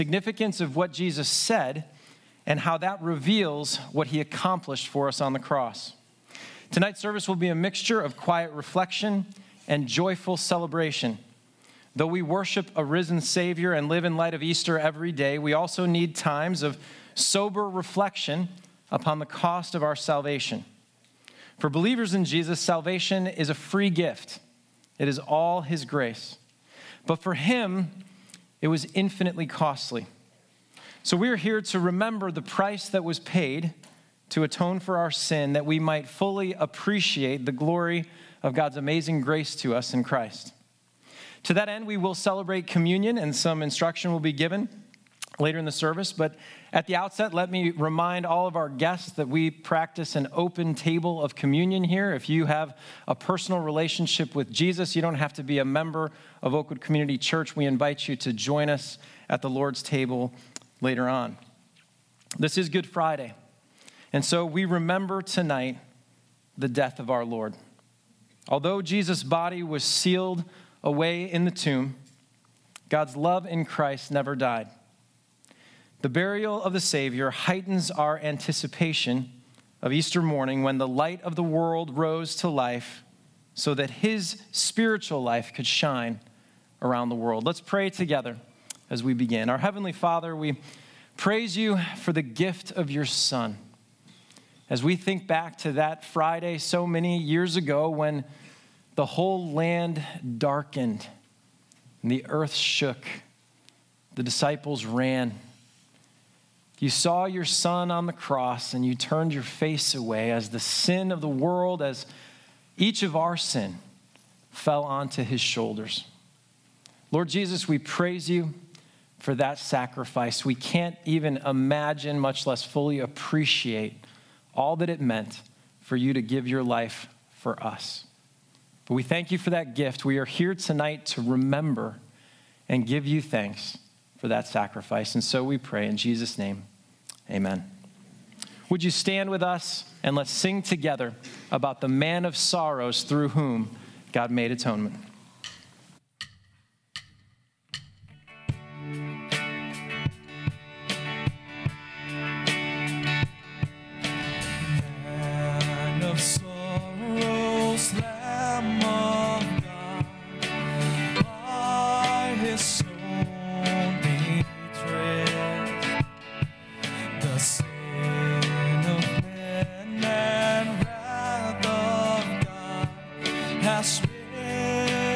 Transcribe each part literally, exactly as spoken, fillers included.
significance of what Jesus said and how that reveals what he accomplished for us on the cross. Tonight's service will be a mixture of quiet reflection and joyful celebration. Though we worship a risen Savior and live in light of Easter every day, we also need times of sober reflection upon the cost of our salvation. For believers in Jesus, salvation is a free gift. It is all his grace. But for him, it was infinitely costly. So we are here to remember the price that was paid to atone for our sin, that we might fully appreciate the glory of God's amazing grace to us in Christ. To that end, we will celebrate communion, and some instruction will be given later in the service. But at the outset, let me remind all of our guests that we practice an open table of communion here. If you have a personal relationship with Jesus, you don't have to be a member of Oakwood Community Church. We invite you to join us at the Lord's table later on. This is Good Friday, and so we remember tonight the death of our Lord. Although Jesus' body was sealed away in the tomb, God's love in Christ never died. The burial of the Savior heightens our anticipation of Easter morning, when the light of the world rose to life so that his spiritual life could shine around the world. Let's pray together as we begin. Our Heavenly Father, we praise you for the gift of your Son. As we think back to that Friday so many years ago when the whole land darkened and the earth shook, the disciples ran. You saw your Son on the cross and you turned your face away as the sin of the world, as each of our sin, fell onto his shoulders. Lord Jesus, we praise you for that sacrifice. We can't even imagine, much less fully appreciate, all that it meant for you to give your life for us. But we thank you for that gift. We are here tonight to remember and give you thanks for that sacrifice. And so we pray in Jesus' name, amen. Would you stand with us and let's sing together about the man of sorrows through whom God made atonement. Man of sorrows, Lamb of God, by his own betrayed, the sin of men and wrath of God has been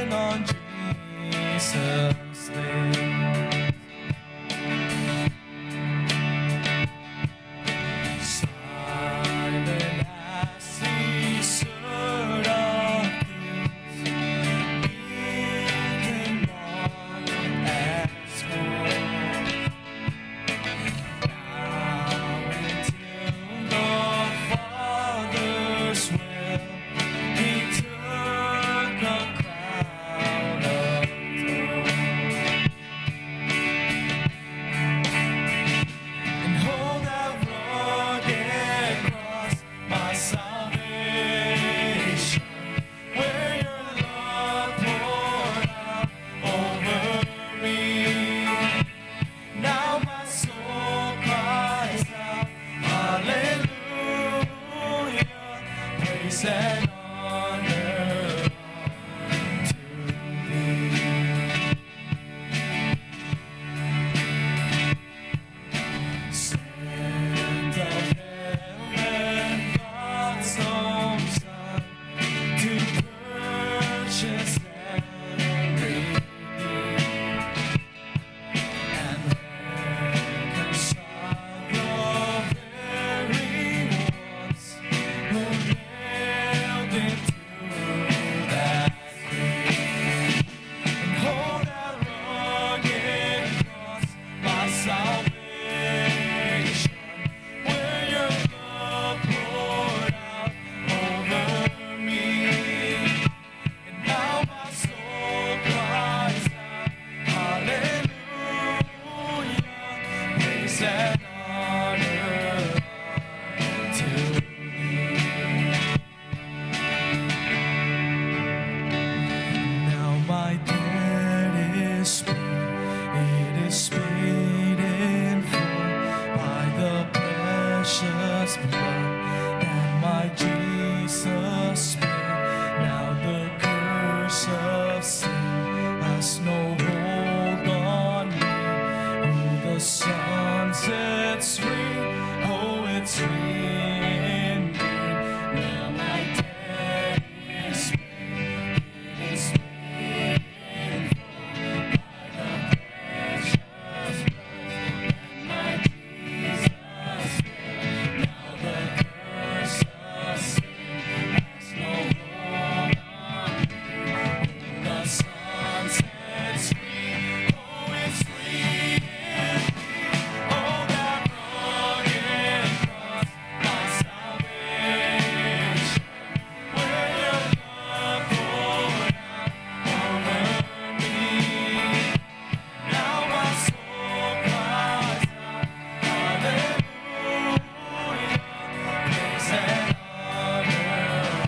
the sun sets free, oh, it's free indeed. Now my debt is paid, it is paid in full by the precious blood that my Jesus shed. Now the curse of sin has no hold on me. The sun sets free, oh, it's free indeed. Oh, that rugged cross, my salvation, where your blood poured out over me. Now my soul cries out, hallelujah, praise and honor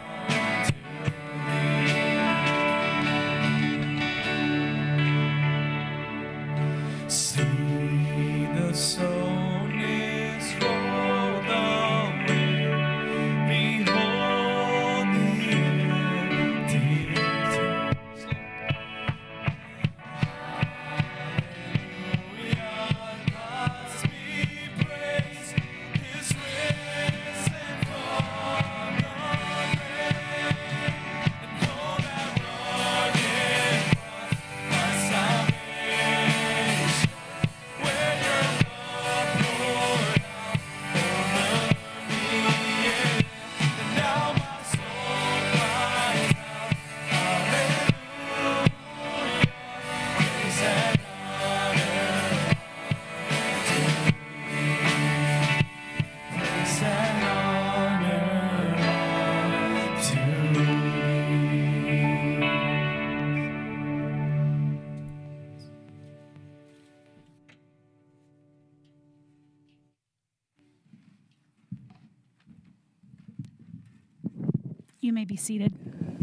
to thee. See the sown is rolled away. Behold the empty tomb. Hallelujah, God's be praised, His risen from the grave. And oh, that rugged cross, my salvation, where your blood poured out over me. And now my soul cries out, hallelujah, praise and honor to thee. Praise and honor to thee. You may be seated.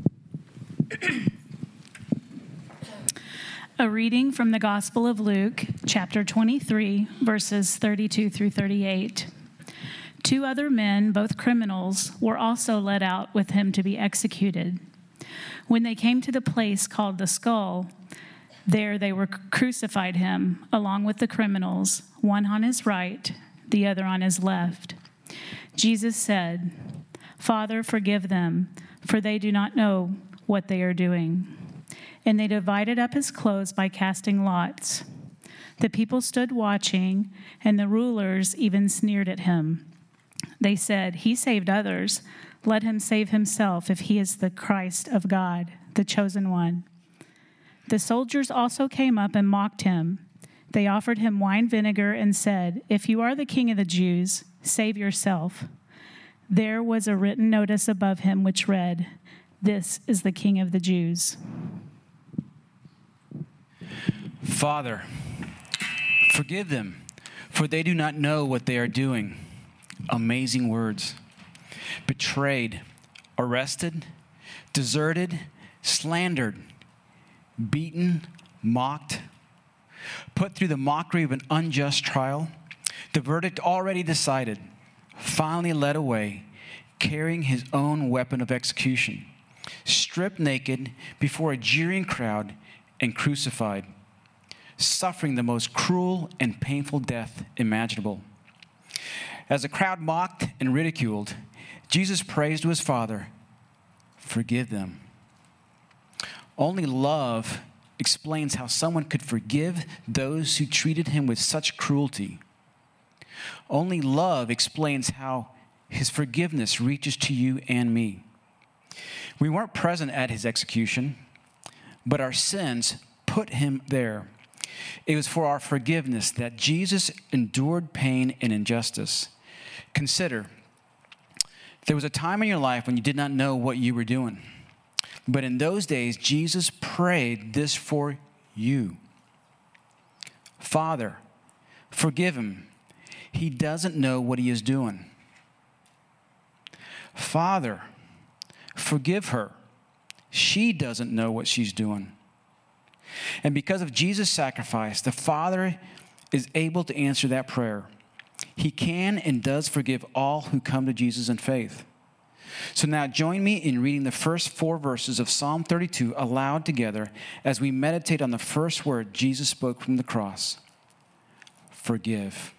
A reading from the Gospel of Luke, chapter twenty-three, verses thirty-two through thirty-eight. Two other men, both criminals, were also led out with him to be executed. When they came to the place called the Skull, there they were crucified him, along with the criminals, one on his right, the other on his left. Jesus said, "Father, forgive them, for they do not know what they are doing." And they divided up his clothes by casting lots. The people stood watching, and the rulers even sneered at him. They said, "He saved others. Let him save himself if he is the Christ of God, the chosen one." The soldiers also came up and mocked him. They offered him wine vinegar and said, "If you are the king of the Jews, save yourself." There was a written notice above him which read, "This is the King of the Jews." Father, forgive them, for they do not know what they are doing. Amazing words. Betrayed, arrested, deserted, slandered, beaten, mocked, put through the mockery of an unjust trial, the verdict already decided, finally led away, carrying his own weapon of execution, stripped naked before a jeering crowd and crucified, suffering the most cruel and painful death imaginable. As the crowd mocked and ridiculed, Jesus prays to his Father, "Forgive them." Only love explains how someone could forgive those who treated him with such cruelty. Only love explains how his forgiveness reaches to you and me. We weren't present at his execution, but our sins put him there. It was for our forgiveness that Jesus endured pain and injustice. Consider, there was a time in your life when you did not know what you were doing. But in those days, Jesus prayed this for you. "Father, forgive him. He doesn't know what he is doing." "Father, forgive her. She doesn't know what she's doing." And because of Jesus' sacrifice, the Father is able to answer that prayer. He can and does forgive all who come to Jesus in faith. So now join me in reading the first four verses of Psalm thirty-two aloud together as we meditate on the first word Jesus spoke from the cross. forgive.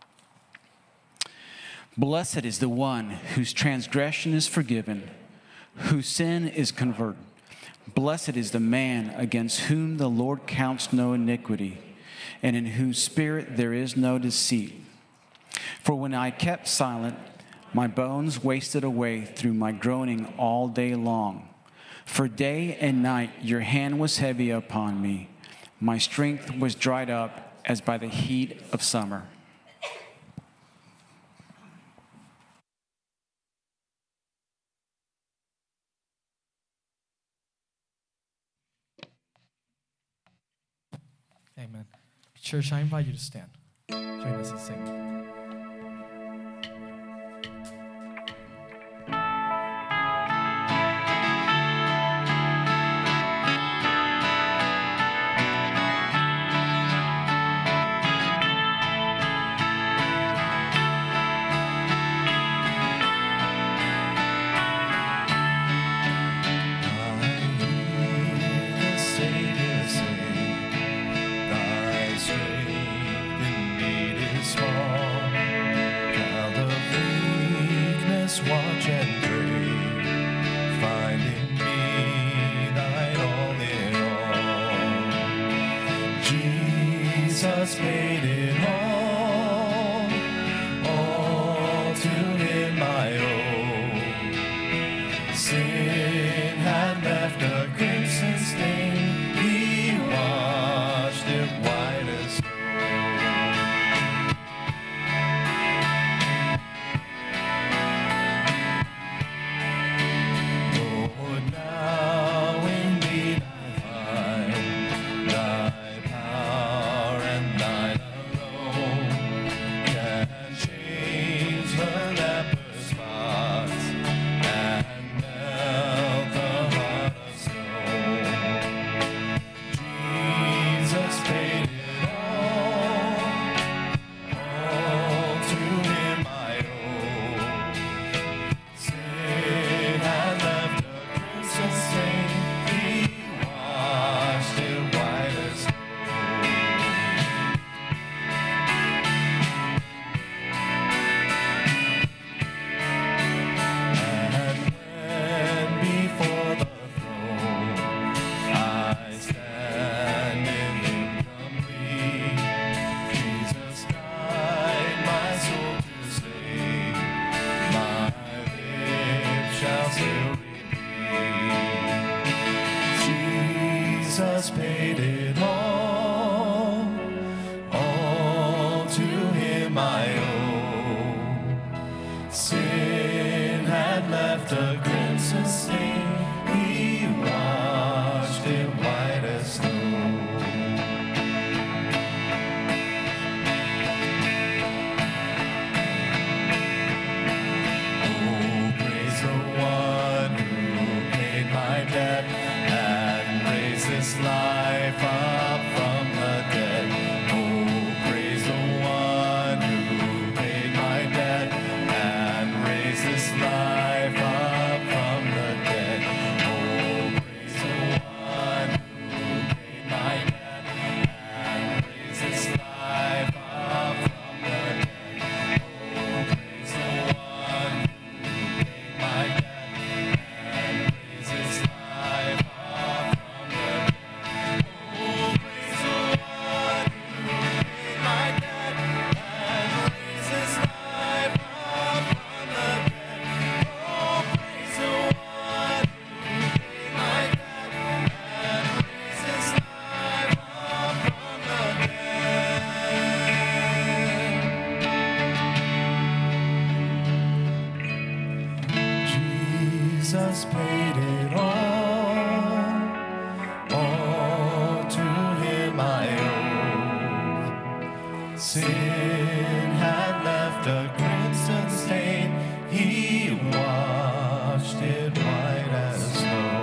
Blessed is the one whose transgression is forgiven, whose sin is converted. Blessed is the man against whom the Lord counts no iniquity, and in whose spirit there is no deceit. For when I kept silent, my bones wasted away through my groaning all day long. For day and night your hand was heavy upon me. My strength was dried up as by the heat of summer. Amen. Church, I invite you to stand. Join us in singing. Watch and pray, finding me thine all in all. Jesus paid it all, all to him I owe. Sin had left a crimson stain, he washed it white as snow. Jesus paid it all, all to him I owe. Sin had left a crimson stain, he washed it white as snow. Oh, praise the one who paid my debt and raised this life up from the dead. Oh, praise the one who paid my debt and raised this life up from the dead. Oh, praise the one who paid my debt and raised this life up from the dead. Oh, praise the one who paid my debt and raised this life up from the dead. Oh, praise the one who paid my debt and raised this life up from the dead. Oh, praise the one who paid my debt and raised this life up from the dead. Jesus paid it all, all to him I owe. Sin had left a crimson stain, he washed it white as snow.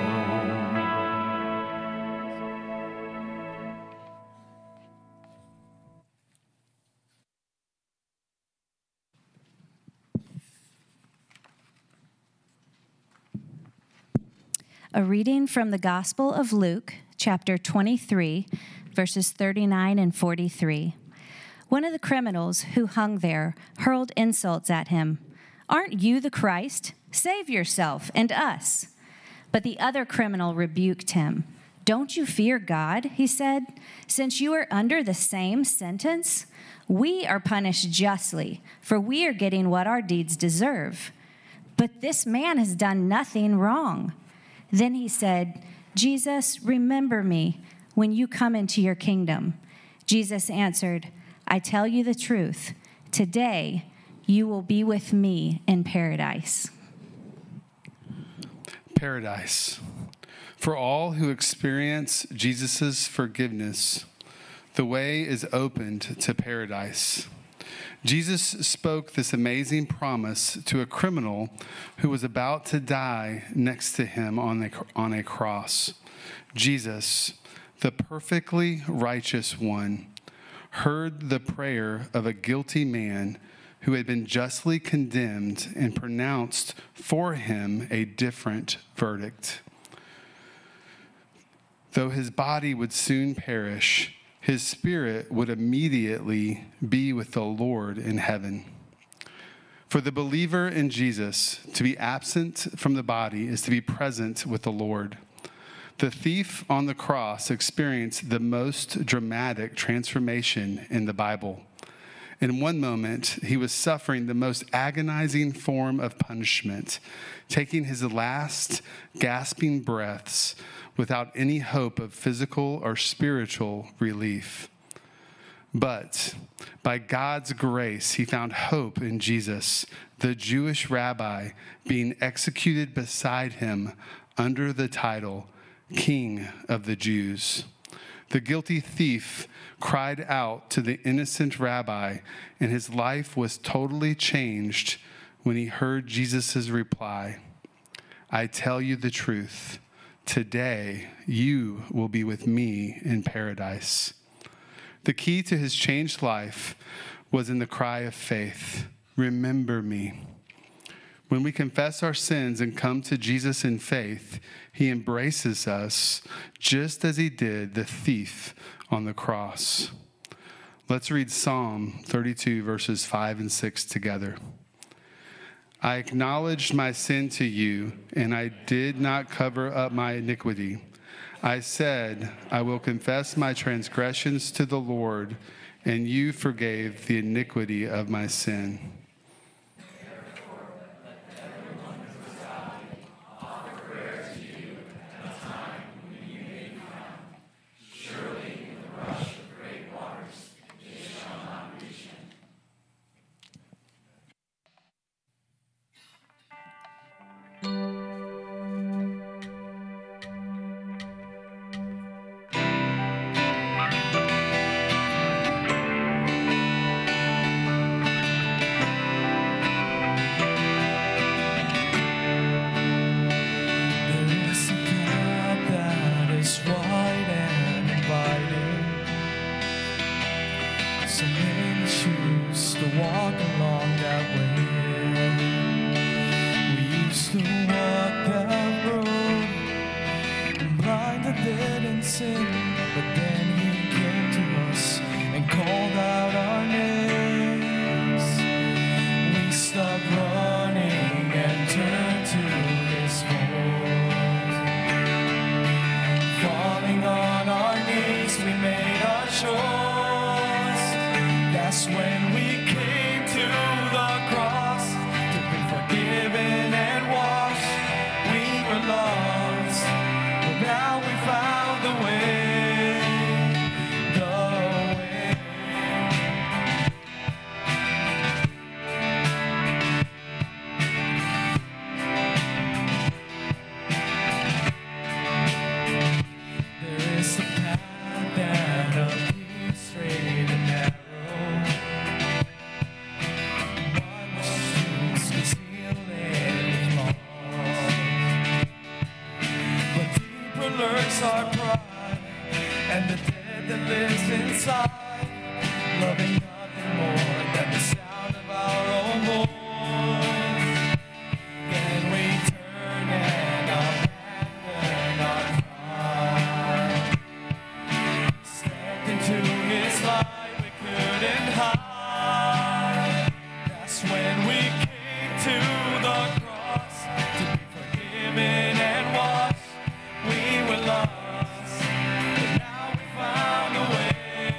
A reading from the Gospel of Luke, chapter twenty-three, verses thirty-nine and forty-three. One of the criminals who hung there hurled insults at him. "Aren't you the Christ? Save yourself and us." But the other criminal rebuked him. "Don't you fear God," he said, "since you are under the same sentence? We are punished justly, for we are getting what our deeds deserve. But this man has done nothing wrong." Then he said, "Jesus, remember me when you come into your kingdom." Jesus answered, "I tell you the truth. Today you will be with me in paradise." Paradise. For all who experience Jesus' forgiveness, the way is opened to paradise. Jesus spoke this amazing promise to a criminal who was about to die next to him on a, on a cross. Jesus, the perfectly righteous one, heard the prayer of a guilty man who had been justly condemned and pronounced for him a different verdict. Though his body would soon perish, his spirit would immediately be with the Lord in heaven. For the believer in Jesus, to be absent from the body is to be present with the Lord. The thief on the cross experienced the most dramatic transformation in the Bible. In one moment, he was suffering the most agonizing form of punishment, taking his last gasping breaths without any hope of physical or spiritual relief. But by God's grace, he found hope in Jesus, the Jewish rabbi, being executed beside him under the title King of the Jews. The guilty thief cried out to the innocent rabbi, and his life was totally changed when he heard Jesus' reply, "I tell you the truth. Today you will be with me in paradise." The key to his changed life was in the cry of faith, "Remember me." When we confess our sins and come to Jesus in faith, he embraces us just as he did the thief on the cross. Let's read Psalm thirty-two, verses five and six together. "I acknowledged my sin to you, and I did not cover up my iniquity. I said, I will confess my transgressions to the Lord, and you forgave the iniquity of my sin." Straight and narrow, high. That's when we came to the cross to be forgiven and washed. We were lost, but now we found a way.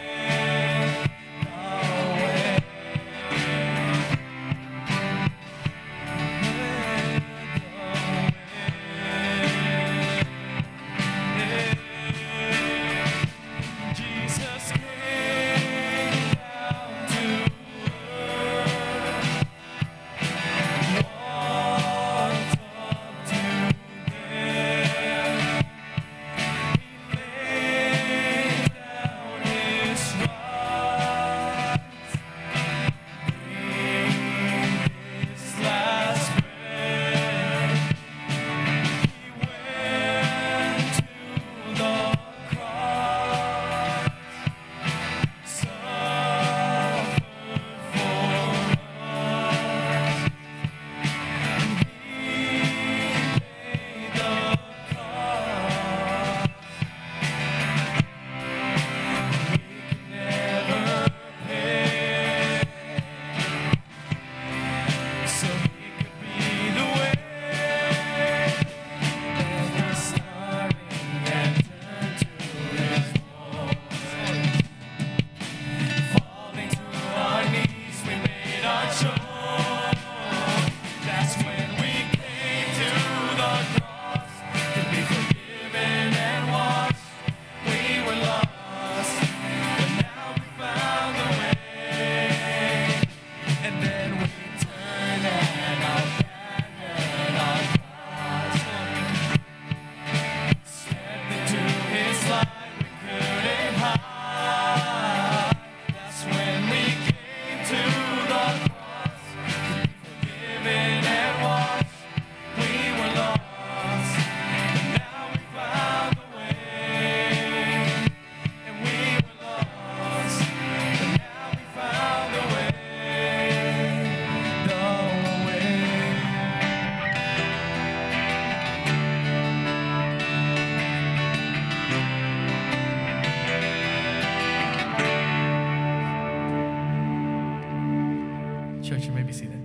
Church, you may be seated.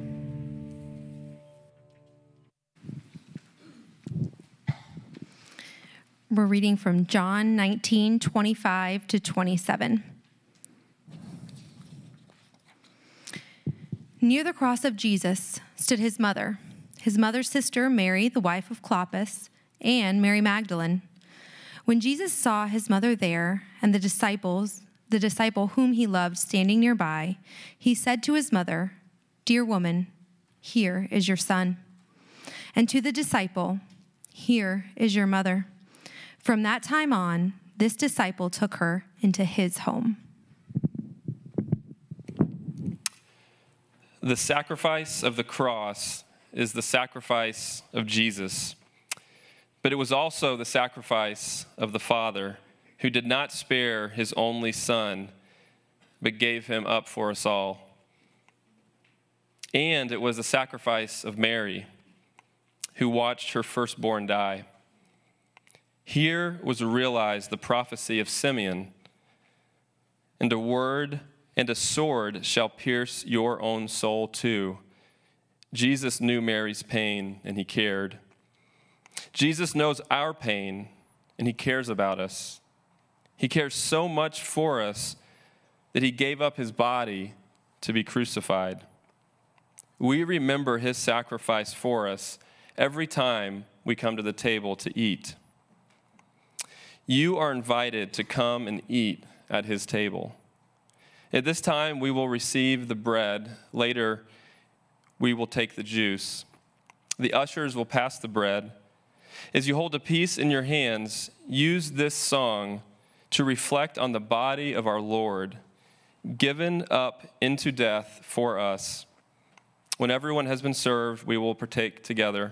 We're reading from John nineteen, twenty-five to twenty-seven. Near the cross of Jesus stood his mother, his mother's sister Mary, the wife of Clopas, and Mary Magdalene. When Jesus saw his mother there and the disciples, the disciple whom he loved standing nearby, he said to his mother, "Dear woman, here is your son." And to the disciple, "Here is your mother." From that time on, this disciple took her into his home. The sacrifice of the cross is the sacrifice of Jesus, but it was also the sacrifice of the Father, who did not spare his only Son, but gave him up for us all. And it was the sacrifice of Mary, who watched her firstborn die. Here was realized the prophecy of Simeon, "And a word and a sword shall pierce your own soul too." Jesus knew Mary's pain, and he cared. Jesus knows our pain, and he cares about us. He cares so much for us that he gave up his body to be crucified. We remember his sacrifice for us every time we come to the table to eat. You are invited to come and eat at his table. At this time, we will receive the bread. Later, we will take the juice. The ushers will pass the bread. As you hold a piece in your hands, use this song to reflect on the body of our Lord, given up into death for us. When everyone has been served, we will partake together.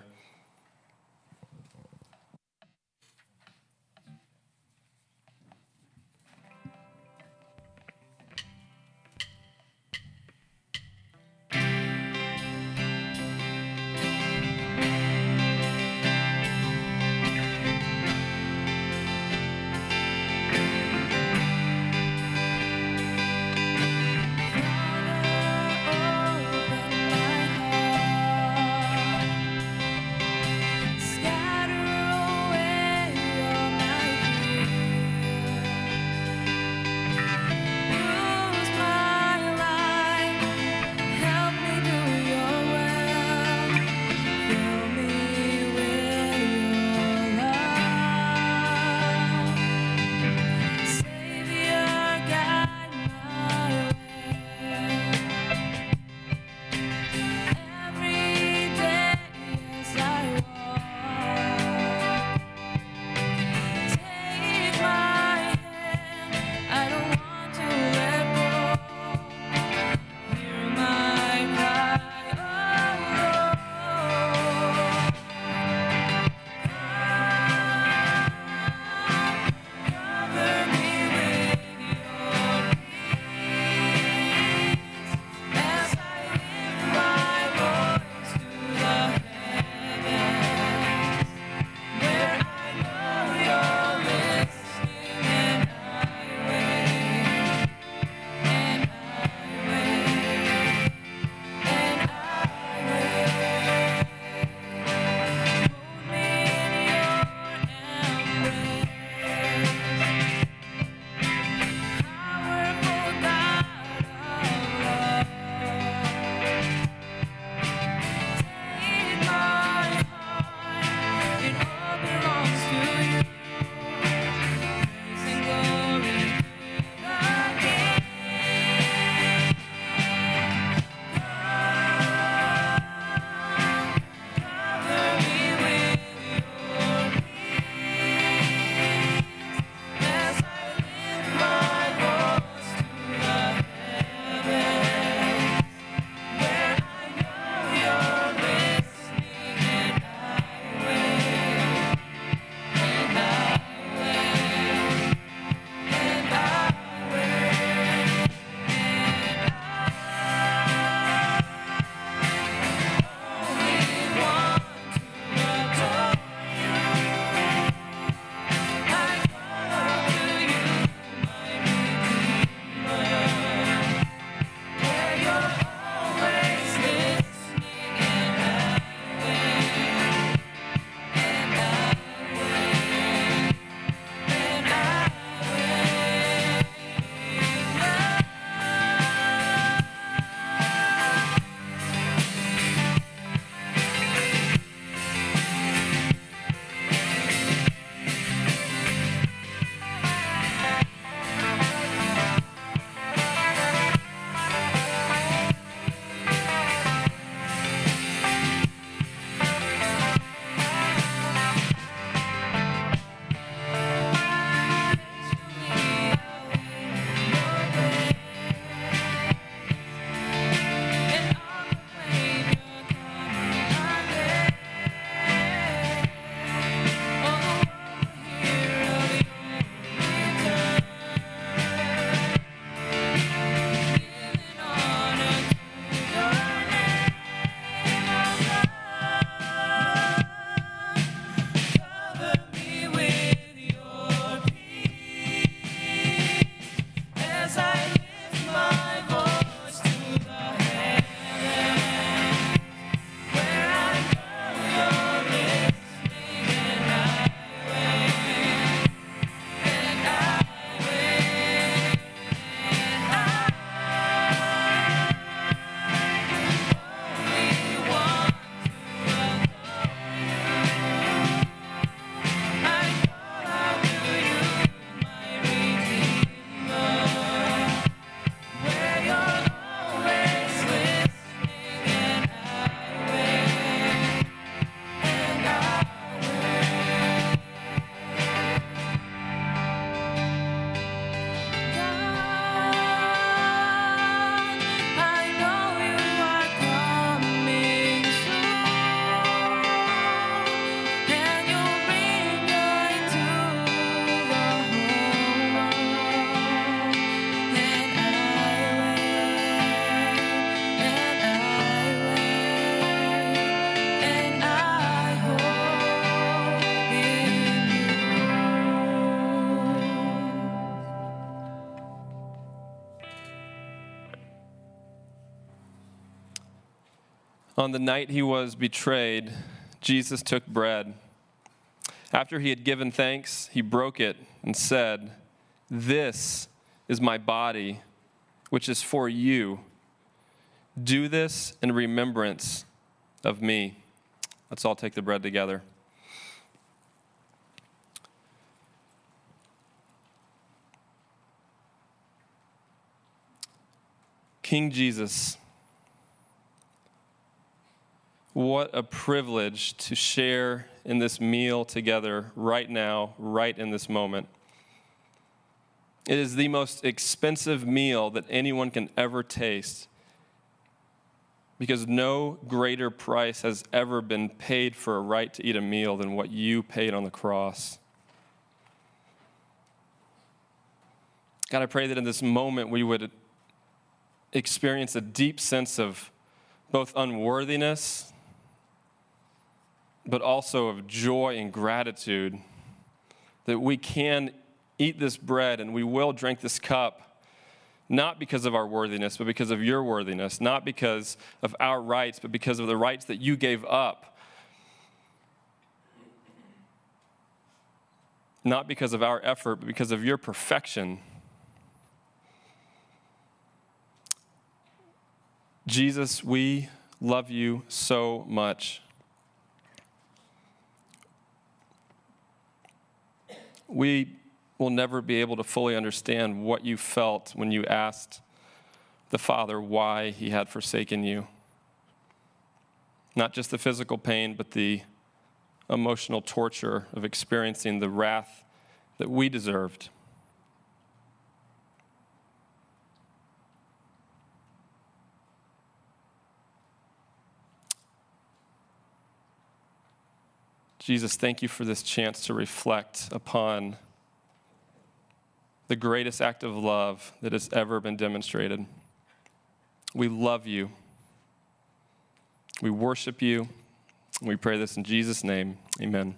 On the night he was betrayed, Jesus took bread. After he had given thanks, he broke it and said, "This is my body, which is for you. Do this in remembrance of me." Let's all take the bread together. King Jesus, what a privilege to share in this meal together right now, right in this moment. It is the most expensive meal that anyone can ever taste, because no greater price has ever been paid for a right to eat a meal than what you paid on the cross. God, I pray that in this moment we would experience a deep sense of both unworthiness, but also of joy and gratitude that we can eat this bread and we will drink this cup, not because of our worthiness, but because of your worthiness, not because of our rights, but because of the rights that you gave up, not because of our effort, but because of your perfection. Jesus, we love you so much. We will never be able to fully understand what you felt when you asked the Father why he had forsaken you. Not just the physical pain, but the emotional torture of experiencing the wrath that we deserved. Jesus, thank you for this chance to reflect upon the greatest act of love that has ever been demonstrated. We love you. We worship you. We pray this in Jesus' name. Amen.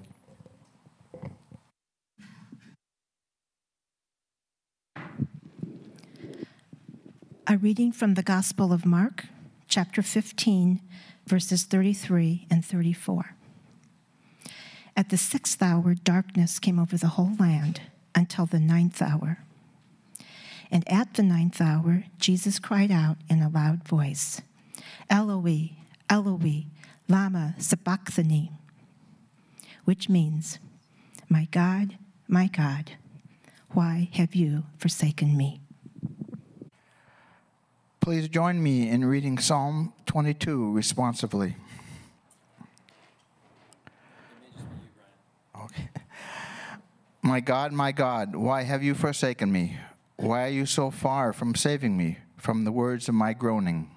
A reading from the Gospel of Mark, chapter fifteen, verses thirty-three and thirty-four. At the sixth hour, darkness came over the whole land until the ninth hour. And at the ninth hour, Jesus cried out in a loud voice, "Eloi, Eloi, lama sabachthani," which means, "My God, my God, why have you forsaken me?" Please join me in reading Psalm twenty-two responsively. Okay. My God, my God, why have you forsaken me? Why are you so far from saving me from the words of my groaning?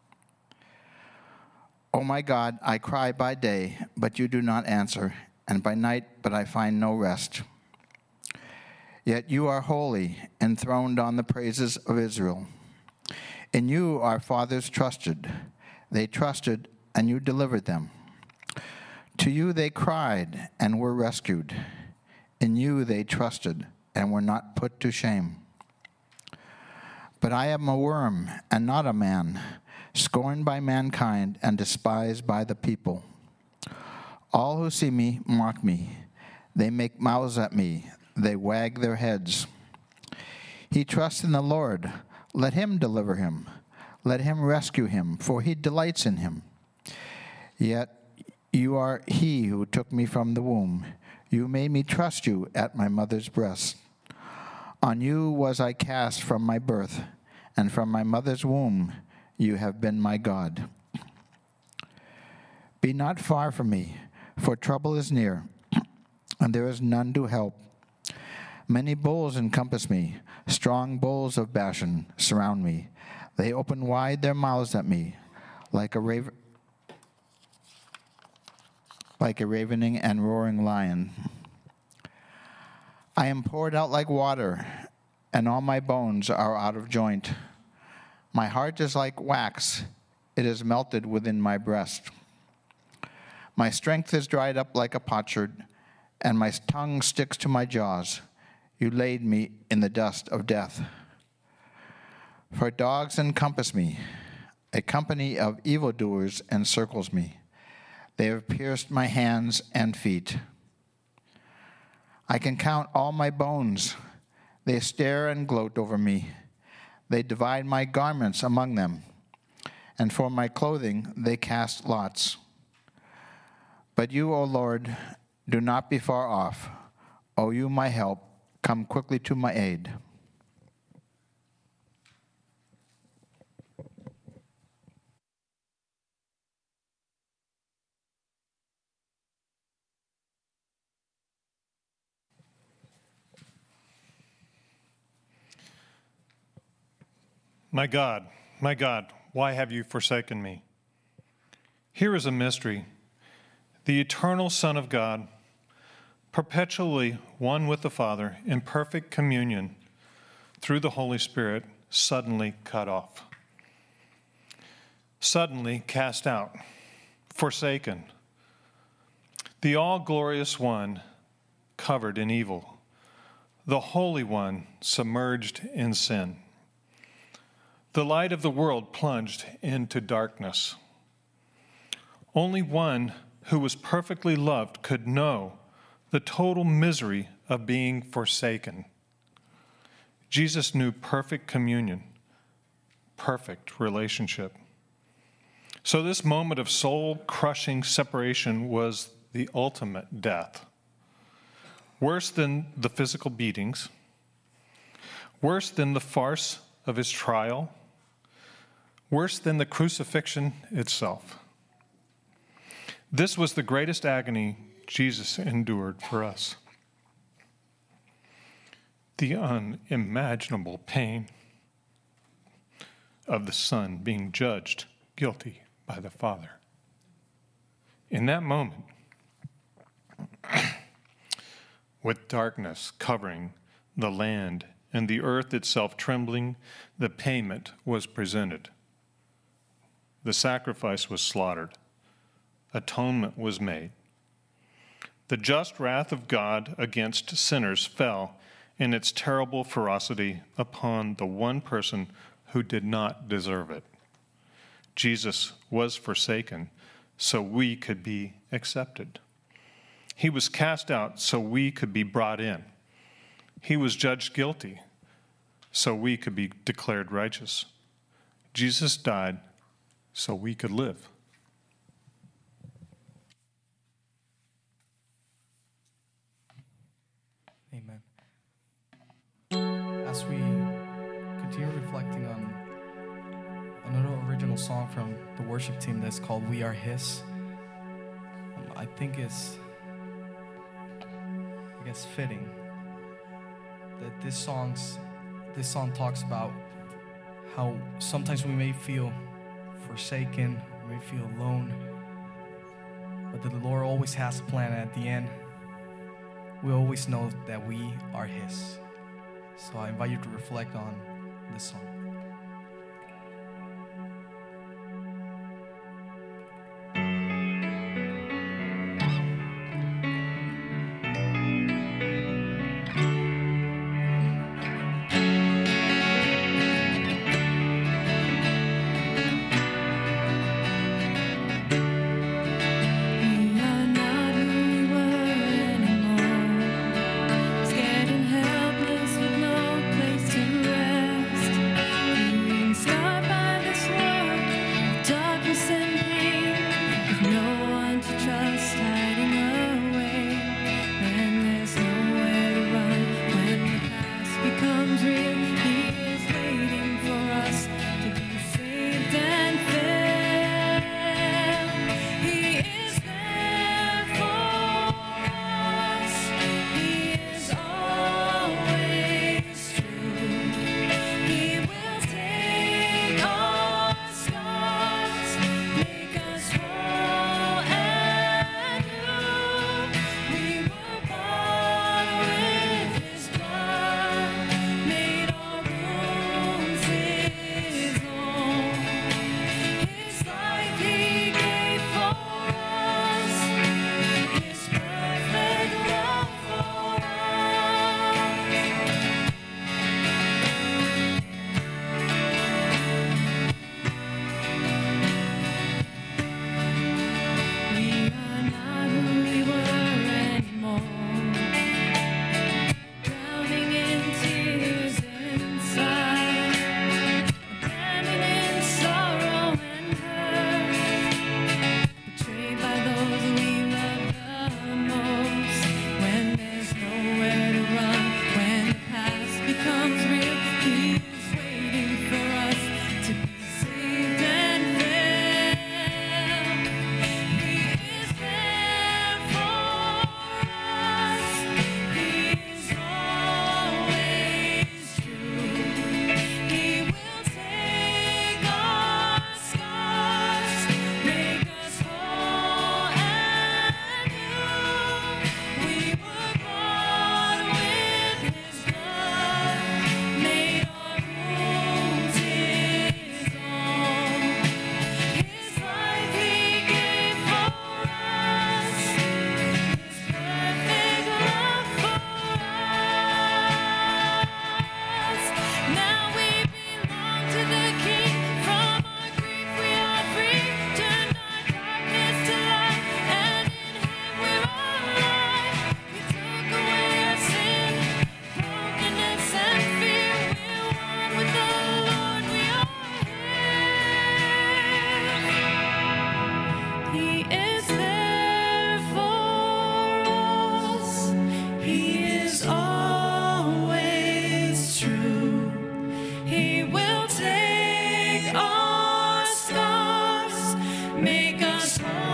O my God, I cry by day, but you do not answer, and by night, but I find no rest. Yet you are holy, enthroned on the praises of Israel. In you our fathers trusted. They trusted, and you delivered them. To you they cried and were rescued. In you they trusted and were not put to shame. But I am a worm and not a man, scorned by mankind and despised by the people. All who see me mock me. They make mouths at me. They wag their heads. He trusts in the Lord. Let him deliver him. Let him rescue him, for he delights in him. Yet you are he who took me from the womb. You made me trust you at my mother's breast. On you was I cast from my birth, and from my mother's womb you have been my God. Be not far from me, for trouble is near, and there is none to help. Many bulls encompass me. Strong bulls of Bashan surround me. They open wide their mouths at me, like a raven. like a ravening and roaring lion. I am poured out like water, and all my bones are out of joint. My heart is like wax. It is melted within my breast. My strength is dried up like a potsherd, and my tongue sticks to my jaws. You laid me in the dust of death. For dogs encompass me. A company of evildoers encircles me. They have pierced my hands and feet. I can count all my bones. They stare and gloat over me. They divide my garments among them, and for my clothing they cast lots. But you, O Lord, do not be far off. O you, my help, come quickly to my aid. My God, my God, why have you forsaken me? Here is a mystery. The eternal Son of God, perpetually one with the Father in perfect communion through the Holy Spirit, suddenly cut off. Suddenly cast out, forsaken. The all-glorious one covered in evil. The Holy One submerged in sin. The light of the world plunged into darkness. Only one who was perfectly loved could know the total misery of being forsaken. Jesus knew perfect communion, perfect relationship. So this moment of soul-crushing separation was the ultimate death. Worse than the physical beatings, worse than the farce of his trial, worse than the crucifixion itself. This was the greatest agony Jesus endured for us. The unimaginable pain of the Son being judged guilty by the Father. In that moment, with darkness covering the land and the earth itself trembling, the payment was presented. The sacrifice was slaughtered. Atonement was made. The just wrath of God against sinners fell in its terrible ferocity upon the one person who did not deserve it. Jesus was forsaken so we could be accepted. He was cast out so we could be brought in. He was judged guilty so we could be declared righteous. Jesus died so we could live. Amen. As we continue reflecting on another original song from the worship team that's called We Are His, um, I think it's, I guess, fitting that this song's, this song talks about how sometimes we may feel forsaken, we may feel alone, but that the Lord always has a plan, and at the end, we always know that we are His. So I invite you to reflect on this song. Scared and helpless with no place to rest.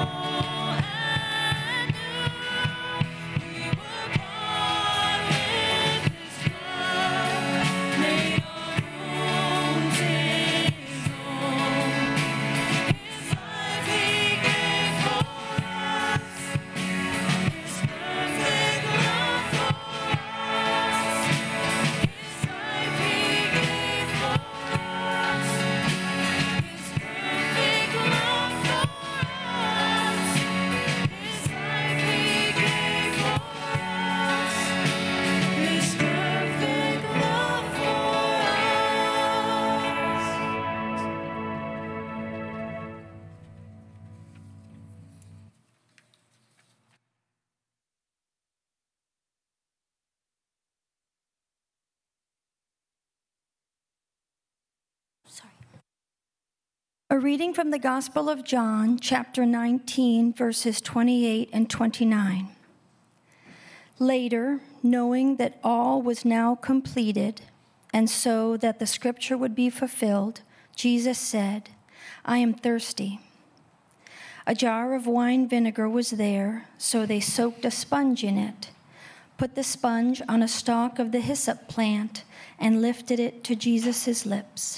A reading from the Gospel of John, chapter nineteen, verses twenty-eight and twenty-nine. Later, knowing that all was now completed, and so that the scripture would be fulfilled, Jesus said, "I am thirsty." A jar of wine vinegar was there, so they soaked a sponge in it, put the sponge on a stalk of the hyssop plant, and lifted it to Jesus' lips.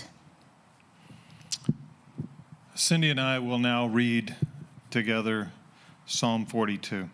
Cindy and I will now read together Psalm forty-two.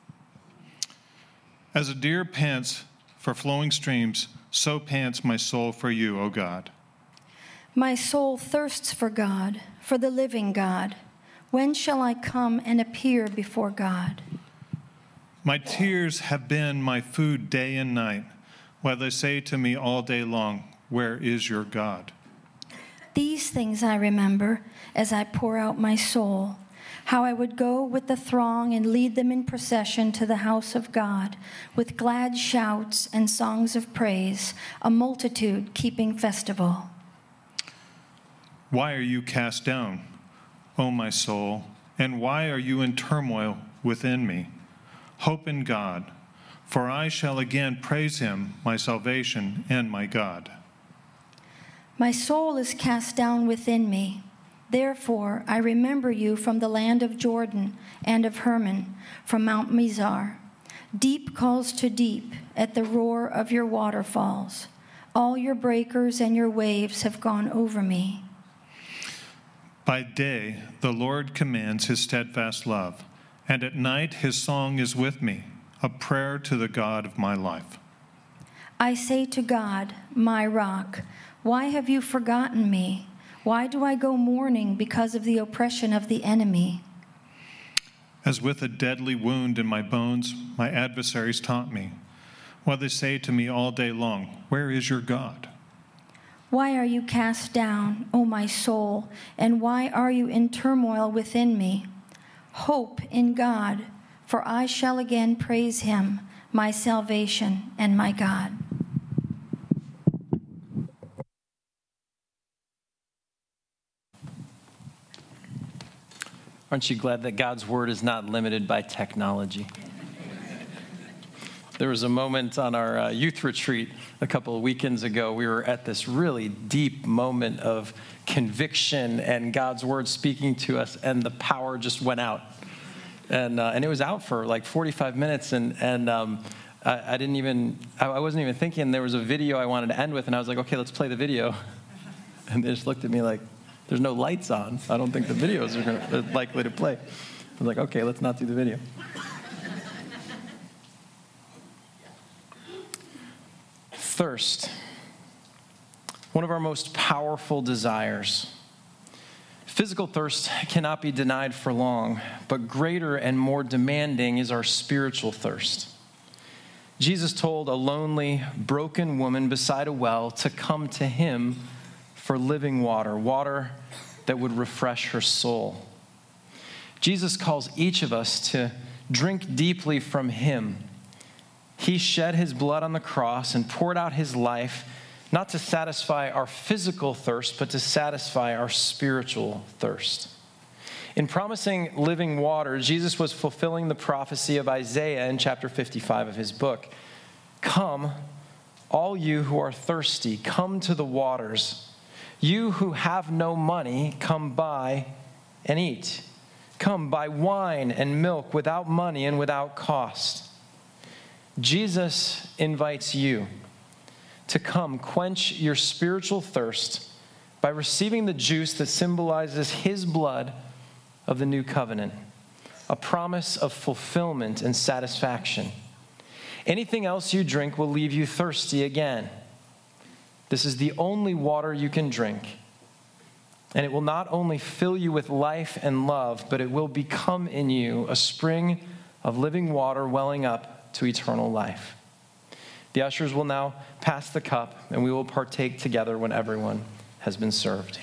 As a deer pants for flowing streams, so pants my soul for you, O God. My soul thirsts for God, for the living God. When shall I come and appear before God? My tears have been my food day and night, while they say to me all day long, "Where is your God?" These things I remember as I pour out my soul, how I would go with the throng and lead them in procession to the house of God, with glad shouts and songs of praise, a multitude keeping festival. Why are you cast down, O my soul, and why are you in turmoil within me? Hope in God, for I shall again praise him, my salvation and my God. My soul is cast down within me. Therefore, I remember you from the land of Jordan and of Hermon, from Mount Mizar. Deep calls to deep at the roar of your waterfalls. All your breakers and your waves have gone over me. By day, the Lord commands his steadfast love, and at night his song is with me, a prayer to the God of my life. I say to God, my rock, why have you forgotten me? Why do I go mourning because of the oppression of the enemy? As with a deadly wound in my bones, my adversaries taunt me, while they say to me all day long, "Where is your God?" Why are you cast down, O my soul, and why are you in turmoil within me? Hope in God, for I shall again praise him, my salvation and my God. Aren't you glad that God's word is not limited by technology? There was a moment on our uh, youth retreat a couple of weekends ago. We were at this really deep moment of conviction and God's word speaking to us, and the power just went out. And uh, and it was out for like forty-five minutes, and and um, I, I didn't even, I, I wasn't even thinking. There was a video I wanted to end with, and I was like, okay, let's play the video. And they just looked at me like, there's no lights on. I don't think the videos are, gonna, are likely to play. I was like, okay, let's not do the video. Thirst. One of our most powerful desires. Physical thirst cannot be denied for long, but greater and more demanding is our spiritual thirst. Jesus told a lonely, broken woman beside a well to come to him for living water, water that would refresh her soul. Jesus calls each of us to drink deeply from him. He shed his blood on the cross and poured out his life, not to satisfy our physical thirst, but to satisfy our spiritual thirst. In promising living water, Jesus was fulfilling the prophecy of Isaiah in chapter fifty-five of his book. Come, all you who are thirsty, come to the waters. You who have no money, come buy and eat. Come, buy wine and milk without money and without cost. Jesus invites you to come quench your spiritual thirst by receiving the juice that symbolizes his blood of the new covenant, a promise of fulfillment and satisfaction. Anything else you drink will leave you thirsty again. This is the only water you can drink. And it will not only fill you with life and love, but it will become in you a spring of living water welling up to eternal life. The ushers will now pass the cup, and we will partake together when everyone has been served.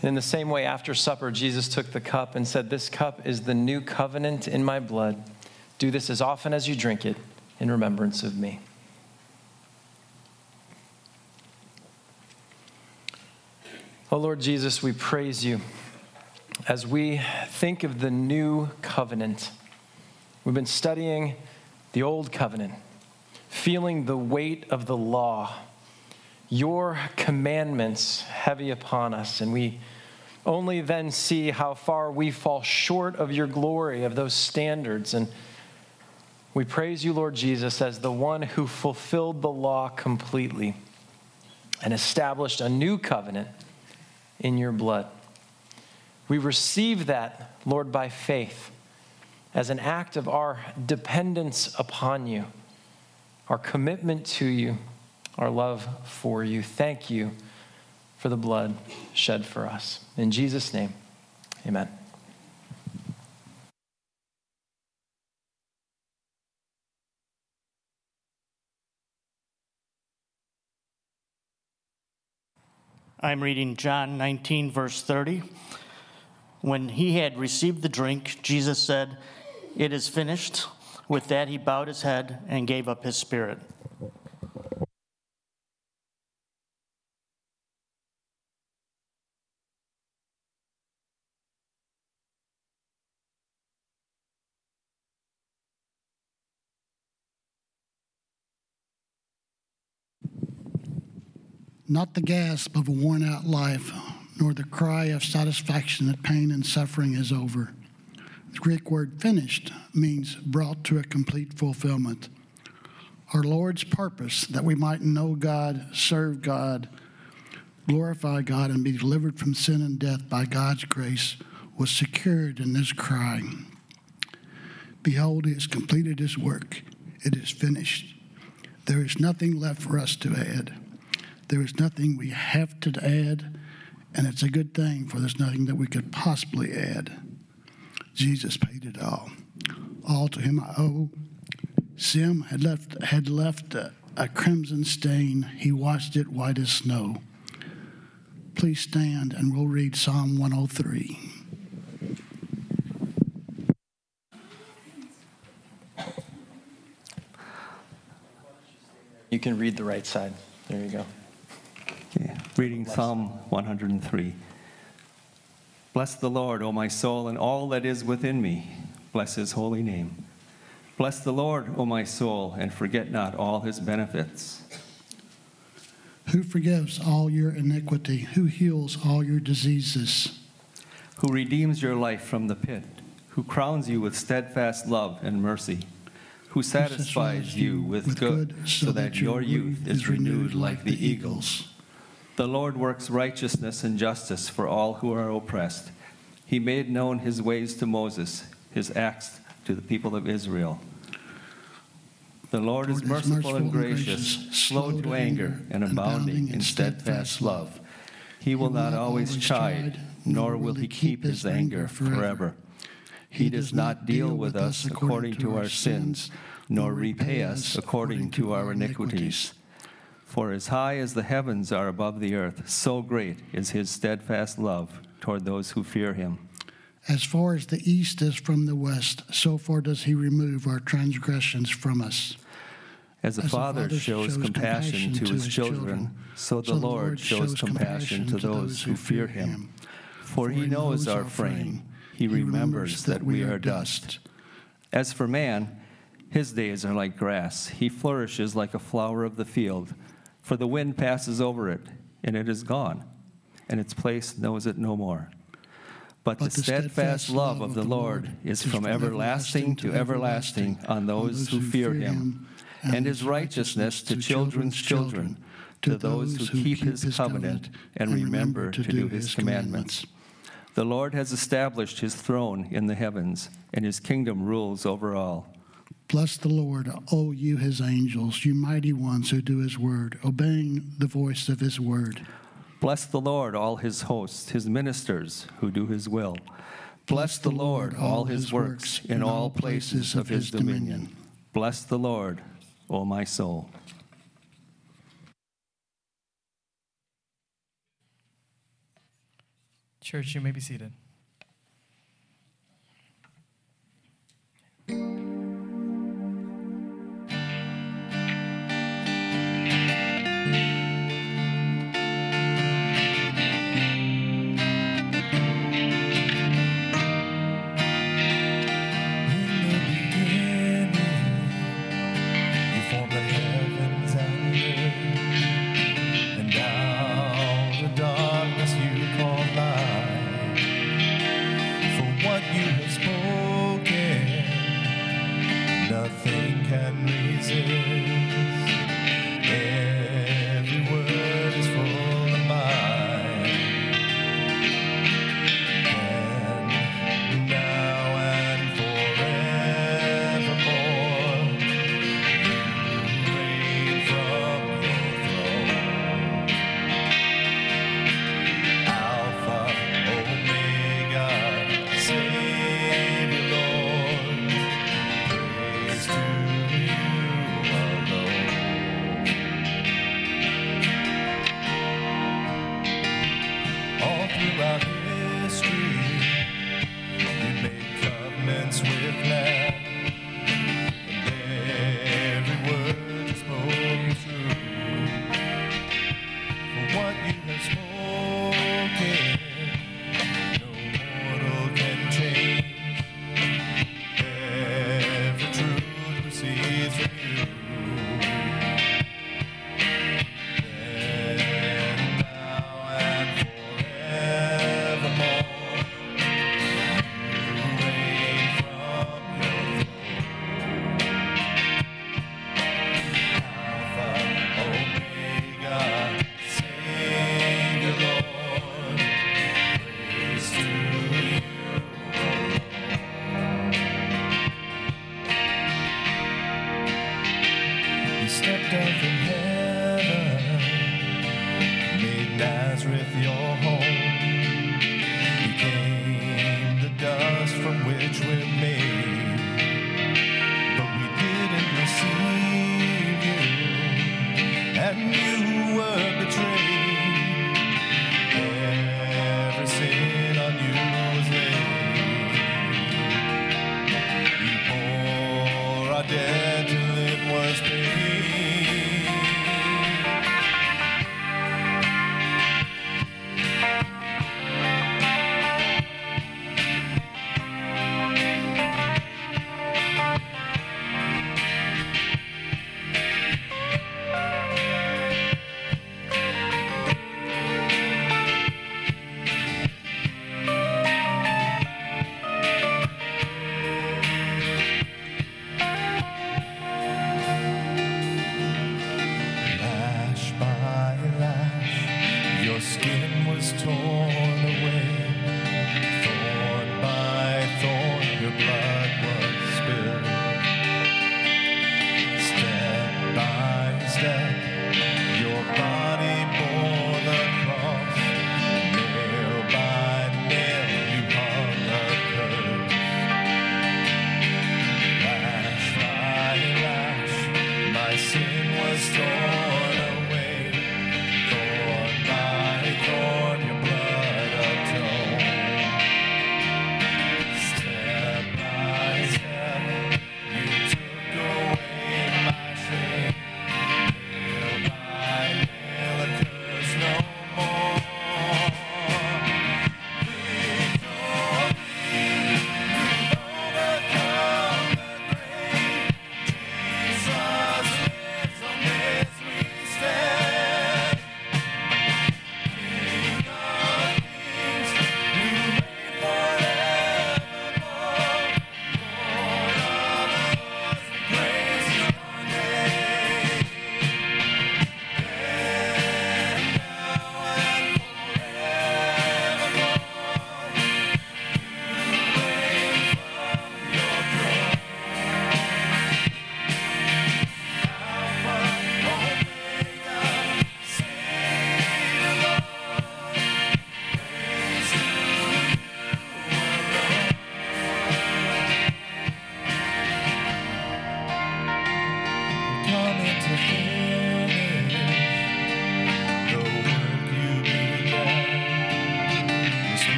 In the same way, after supper, Jesus took the cup and said, "This cup is the new covenant in my blood. Do this as often as you drink it in remembrance of me." Oh Lord Jesus, we praise you as we think of the new covenant. We've been studying the old covenant, feeling the weight of the law, your commandments heavy upon us, and we only then see how far we fall short of your glory, of those standards. And we praise you, Lord Jesus, as the one who fulfilled the law completely and established a new covenant in your blood. We receive that, Lord, by faith as an act of our dependence upon you, our commitment to you, our love for you. Thank you for the blood shed for us. In Jesus' name, amen. I'm reading John nineteen, verse thirty. When he had received the drink, Jesus said, "It is finished." With that, he bowed his head and gave up his spirit. Not the gasp of a worn-out life, nor the cry of satisfaction that pain and suffering is over. The Greek word "finished" means brought to a complete fulfillment. Our Lord's purpose, that we might know God, serve God, glorify God, and be delivered from sin and death by God's grace, was secured in this cry. Behold, he has completed his work. It is finished. There is nothing left for us to add. There is nothing we have to add, and it's a good thing, for there's nothing that we could possibly add. Jesus paid it all. All to him I owe. Sin had left, had left a, a crimson stain. He washed it white as snow. Please stand, and we'll read Psalm one oh three. You can read the right side. There you go. Okay. Reading Psalm one hundred three. Bless the Lord, O my soul, and all that is within me. Bless his holy name. Bless the Lord, O my soul, and forget not all his benefits. Who forgives all your iniquity? Who heals all your diseases? Who redeems your life from the pit? Who crowns you with steadfast love and mercy? Who satisfies you with good, so that your youth is renewed like the eagles? The Lord works righteousness and justice for all who are oppressed. He made known his ways to Moses, his acts to the people of Israel. The Lord is merciful and gracious, slow to anger, and abounding in steadfast love. He will not always chide, nor will he keep his anger forever. He does not deal with us according to our sins, nor repay us according to our iniquities. For as high as the heavens are above the earth, so great is his steadfast love toward those who fear him. As far as the east is from the west, so far does he remove our transgressions from us. As a father shows compassion to his children, so the Lord shows compassion to those who fear him. For he knows our frame. He remembers that we are dust. As for man, his days are like grass. He flourishes like a flower of the field. For the wind passes over it, and it is gone, and its place knows it no more. But, but the, the steadfast, steadfast love of the Lord is from everlasting to everlasting on those who fear him, and his righteousness to children's children, to those who keep his covenant and remember to do his commandments. The Lord has established his throne in the heavens, and his kingdom rules over all. Bless the Lord, O you his angels, you mighty ones who do his word, obeying the voice of his word. Bless the Lord, all his hosts, his ministers who do his will. Bless the Lord, all his works in all places of his dominion. Bless the Lord, O my soul. Church, you may be seated.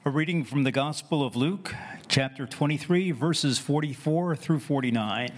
A reading from the Gospel of Luke, chapter twenty-three, verses forty-four through forty-nine.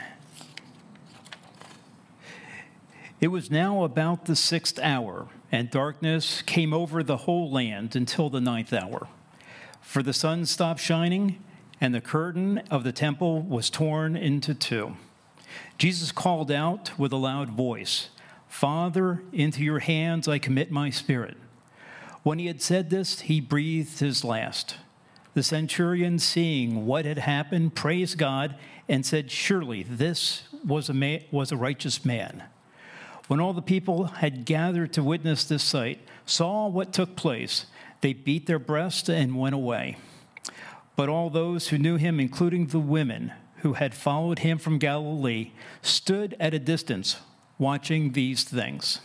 It was now about the sixth hour, and darkness came over the whole land until the ninth hour. For the sun stopped shining, and the curtain of the temple was torn into two. Jesus called out with a loud voice, "Father, into your hands I commit my spirit." When he had said this, he breathed his last. The centurion, seeing what had happened, praised God and said, "Surely this was a man, was a righteous man." When all the people had gathered to witness this sight, saw what took place, they beat their breasts and went away. But all those who knew him, including the women who had followed him from Galilee, stood at a distance watching these things.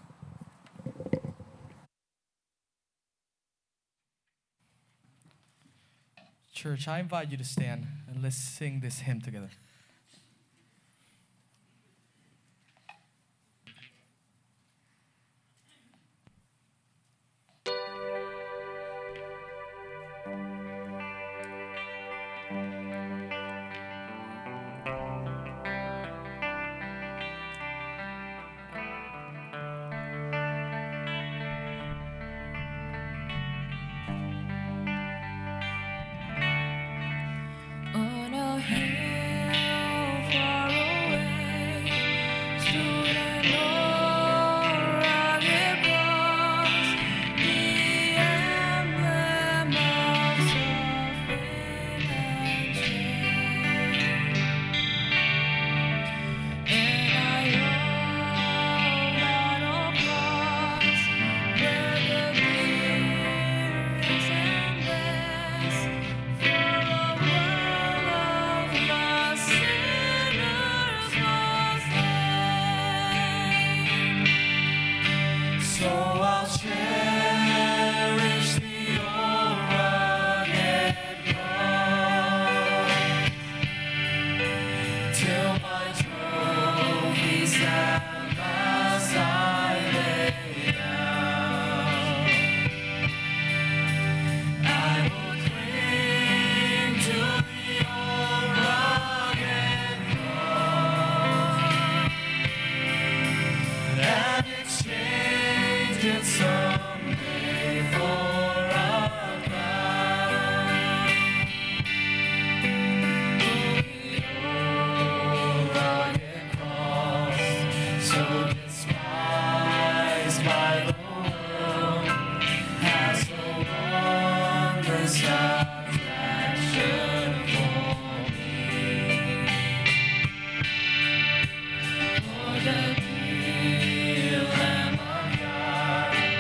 Church, I invite you to stand and let's sing this hymn together. On a hill far away stood an old rugged cross, the emblem of suffering and shame. And I know that old cross where the clear is endless for a world of lost sinners was laid. So I'll cherish the old rugged cross till my trophies stand as I lay down. I will cling to the old rugged cross and exchange it someday for a crown. Oh, the old rugged cross, so despised by the world, has no wondrous attraction for me. For the dear Lamb of God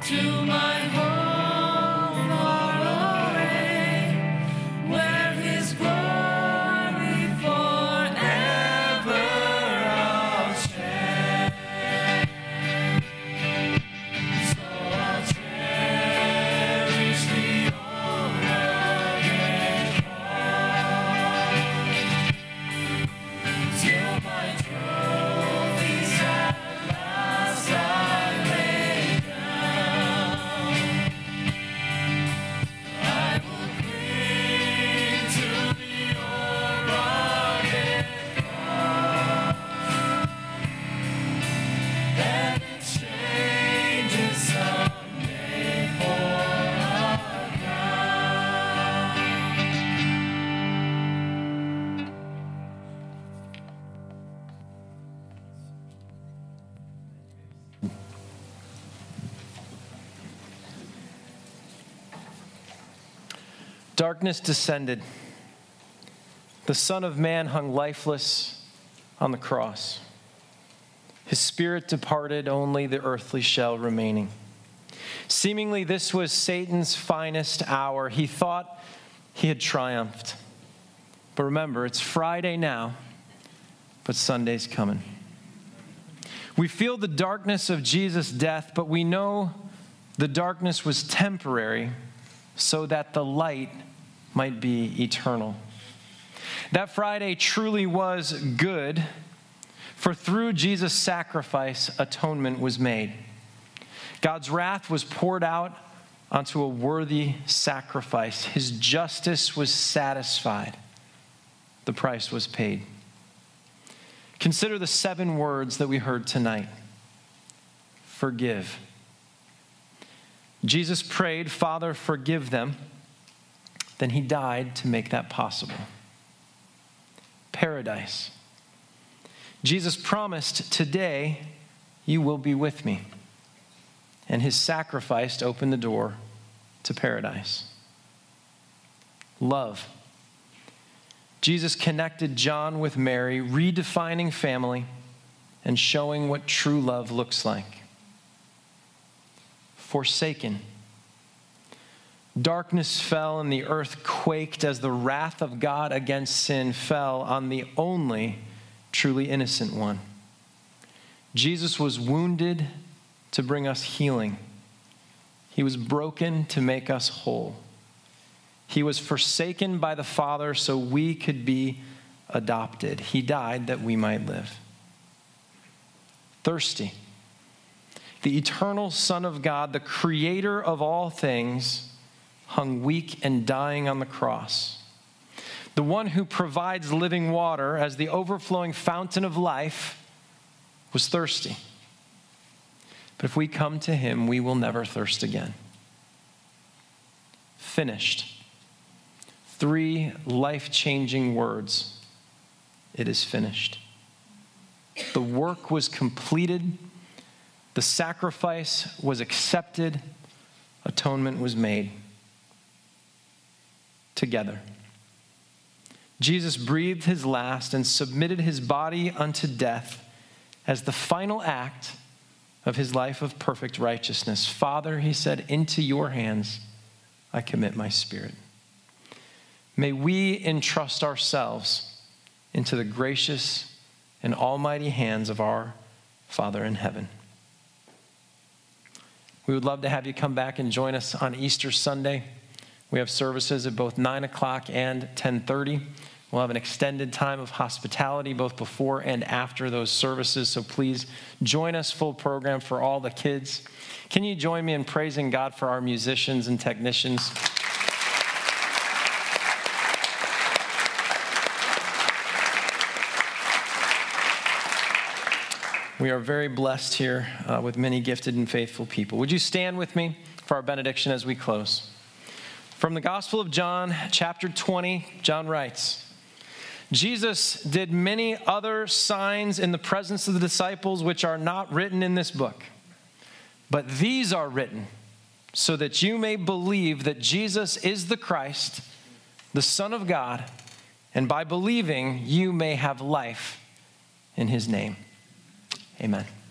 to my home far away, where His glory forever I'll share. So I'll cherish the old rugged cross till my trophies at last I lay down. I will cling to the old rugged cross and exchange it someday for a crown. Darkness descended. The Son of Man hung lifeless on the cross. His spirit departed, only the earthly shell remaining. Seemingly, this was Satan's finest hour. He thought he had triumphed. But remember, it's Friday now, but Sunday's coming. We feel the darkness of Jesus' death, but we know the darkness was temporary so that the light might be eternal. That Friday truly was good, for through Jesus' sacrifice, atonement was made. God's wrath was poured out onto a worthy sacrifice. His justice was satisfied. The price was paid. Consider the seven words that we heard tonight. Forgive. Jesus prayed, Father, forgive them. Then he died to make that possible. Paradise. Jesus promised, today you will be with me. And his sacrifice opened the door to paradise. Love. Jesus connected John with Mary, redefining family and showing what true love looks like. Forsaken. Darkness fell and the earth quaked as the wrath of God against sin fell on the only truly innocent one. Jesus was wounded to bring us healing. He was broken to make us whole. He was forsaken by the Father so we could be adopted. He died that we might live. Thirsty. The eternal Son of God, the creator of all things, hung weak and dying on the cross. The one who provides living water as the overflowing fountain of life was thirsty. But if we come to him, we will never thirst again. Finished. Three life-changing words. It is finished. The work was completed. The sacrifice was accepted. Atonement was made. Together. Jesus breathed his last and submitted his body unto death as the final act of his life of perfect righteousness. Father, he said, into your hands I commit my spirit. May we entrust ourselves into the gracious and almighty hands of our Father in heaven. We would love to have you come back and join us on Easter Sunday. We have services at both nine o'clock and ten thirty. We'll have an extended time of hospitality both before and after those services, so please join us. Full program for all the kids. Can you join me in praising God for our musicians and technicians? We are very blessed here uh, with many gifted and faithful people. Would you stand with me for our benediction as we close? From the Gospel of John, chapter twenty, John writes, Jesus did many other signs in the presence of the disciples which are not written in this book. But these are written so that you may believe that Jesus is the Christ, the Son of God, and by believing you may have life in his name. Amen.